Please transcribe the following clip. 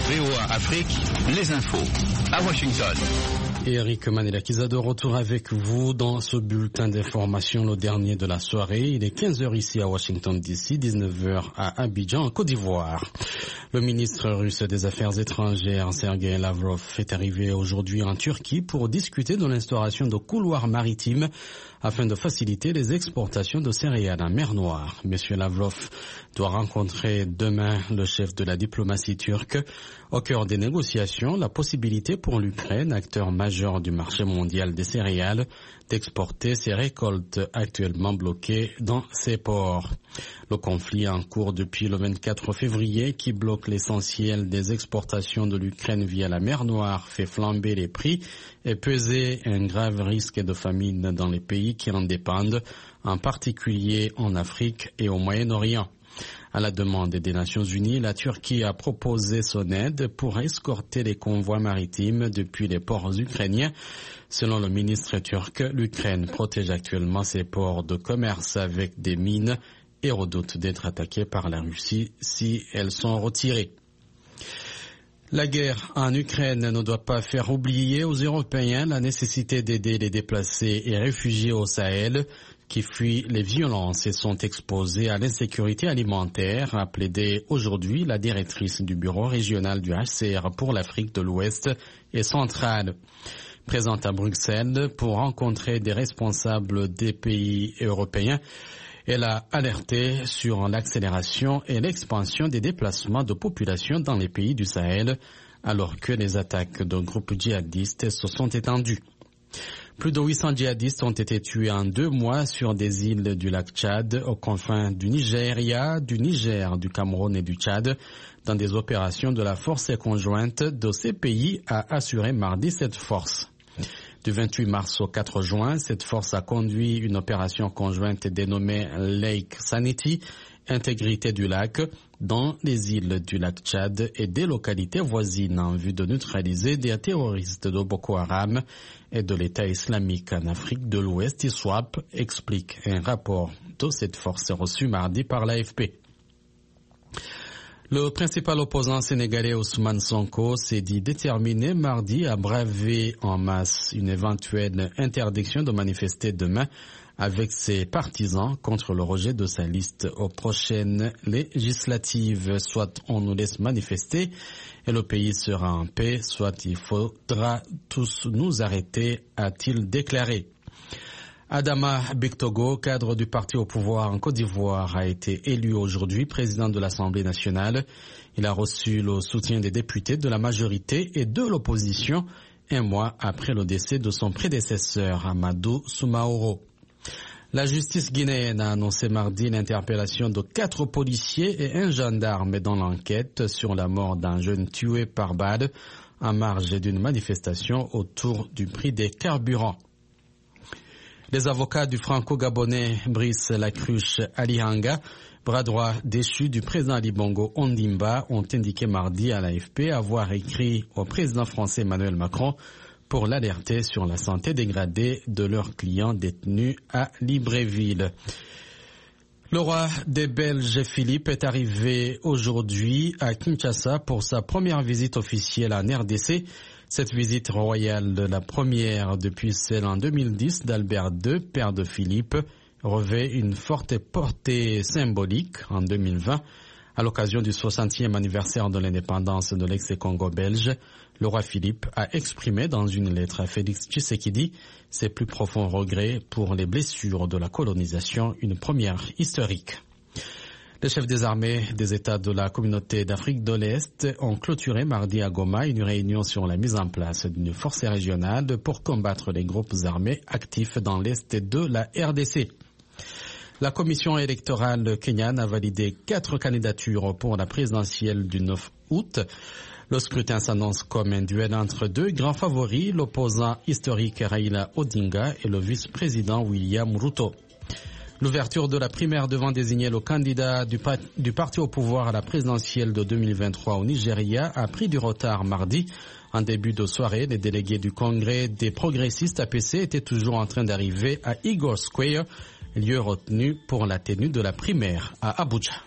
VOA Afrique, les infos à Washington. Eric Manelakiza de retour avec vous dans ce bulletin d'information, le dernier de la soirée. Il est 15h ici à Washington DC, 19h à Abidjan, en Côte d'Ivoire. Le ministre russe des Affaires étrangères, Sergei Lavrov, est arrivé aujourd'hui en Turquie pour discuter de l'instauration de couloirs maritimes afin de faciliter les exportations de céréales en mer Noire. Monsieur Lavrov doit rencontrer demain le chef de la diplomatie turque. Au cœur des négociations, la possibilité pour l'Ukraine, acteur majeur du marché mondial des céréales, d'exporter ses récoltes actuellement bloquées dans ses ports. Le conflit en cours depuis le 24 février qui bloque l'essentiel des exportations de l'Ukraine via la mer Noire fait flamber les prix et peser un grave risque de famine dans les pays qui en dépendent, en particulier en Afrique et au Moyen-Orient. À la demande des Nations Unies, la Turquie a proposé son aide pour escorter les convois maritimes depuis les ports ukrainiens. Selon le ministre turc, l'Ukraine protège actuellement ses ports de commerce avec des mines et redoute d'être attaquée par la Russie si elles sont retirées. La guerre en Ukraine ne doit pas faire oublier aux Européens la nécessité d'aider les déplacés et réfugiés au Sahel qui fuient les violences et sont exposés à l'insécurité alimentaire, a plaidé aujourd'hui la directrice du bureau régional du HCR pour l'Afrique de l'Ouest et centrale. Présente à Bruxelles pour rencontrer des responsables des pays européens, elle a alerté sur l'accélération et l'expansion des déplacements de population dans les pays du Sahel, alors que les attaques de groupes djihadistes se sont étendues. Plus de 800 djihadistes ont été tués en 2 mois sur des îles du lac Tchad, aux confins du Nigeria, du Niger, du Cameroun et du Tchad, dans des opérations de la force conjointe de ces pays, a assuré mardi cette force. Du 28 mars au 4 juin, cette force a conduit une opération conjointe dénommée Lake Sanity, intégrité du lac, dans les îles du lac Tchad et des localités voisines en vue de neutraliser des terroristes de Boko Haram et de l'État islamique en Afrique de l'Ouest, ISWAP, explique un rapport de cette force reçu mardi par l'AFP. Le principal opposant sénégalais Ousmane Sonko s'est dit déterminé mardi à braver en masse une éventuelle interdiction de manifester demain avec ses partisans contre le rejet de sa liste aux prochaines législatives. Soit on nous laisse manifester et le pays sera en paix, soit il faudra tous nous arrêter, a-t-il déclaré. Adama Bektogo, cadre du parti au pouvoir en Côte d'Ivoire, a été élu aujourd'hui président de l'Assemblée nationale. Il a reçu le soutien des députés de la majorité et de l'opposition 1 mois après le décès de son prédécesseur, Amadou Soumaoro. La justice guinéenne a annoncé mardi l'interpellation de 4 policiers et 1 gendarme dans l'enquête sur la mort d'un jeune tué par balle en marge d'une manifestation autour du prix des carburants. Les avocats du franco-gabonais Brice Lacruche Alihanga, bras droit déchu du président Ali Bongo Ondimba, ont indiqué mardi à l'AFP avoir écrit au président français Emmanuel Macron pour l'alerter sur la santé dégradée de leurs clients détenus à Libreville. Le roi des Belges Philippe est arrivé aujourd'hui à Kinshasa pour sa première visite officielle en RDC. Cette visite royale, la première depuis celle en 2010 d'Albert II, père de Philippe, revêt une forte portée symbolique en 2020. À l'occasion du 60e anniversaire de l'indépendance de l'ex-Congo belge, le roi Philippe a exprimé dans une lettre à Félix Tshisekedi ses plus profonds regrets pour les blessures de la colonisation, une première historique. Les chefs des armées des États de la communauté d'Afrique de l'Est ont clôturé mardi à Goma une réunion sur la mise en place d'une force régionale pour combattre les groupes armés actifs dans l'Est de la RDC. La commission électorale kenyane a validé 4 candidatures pour la présidentielle du 9 août. Le scrutin s'annonce comme un duel entre 2 grands favoris, l'opposant historique Raila Odinga et le vice-président William Ruto. L'ouverture de la primaire devant désigner le candidat du parti au pouvoir à la présidentielle de 2023 au Nigeria a pris du retard mardi. En début de soirée, les délégués du Congrès des progressistes APC étaient toujours en train d'arriver à Igor Square, lieu retenu pour la tenue de la primaire à Abuja.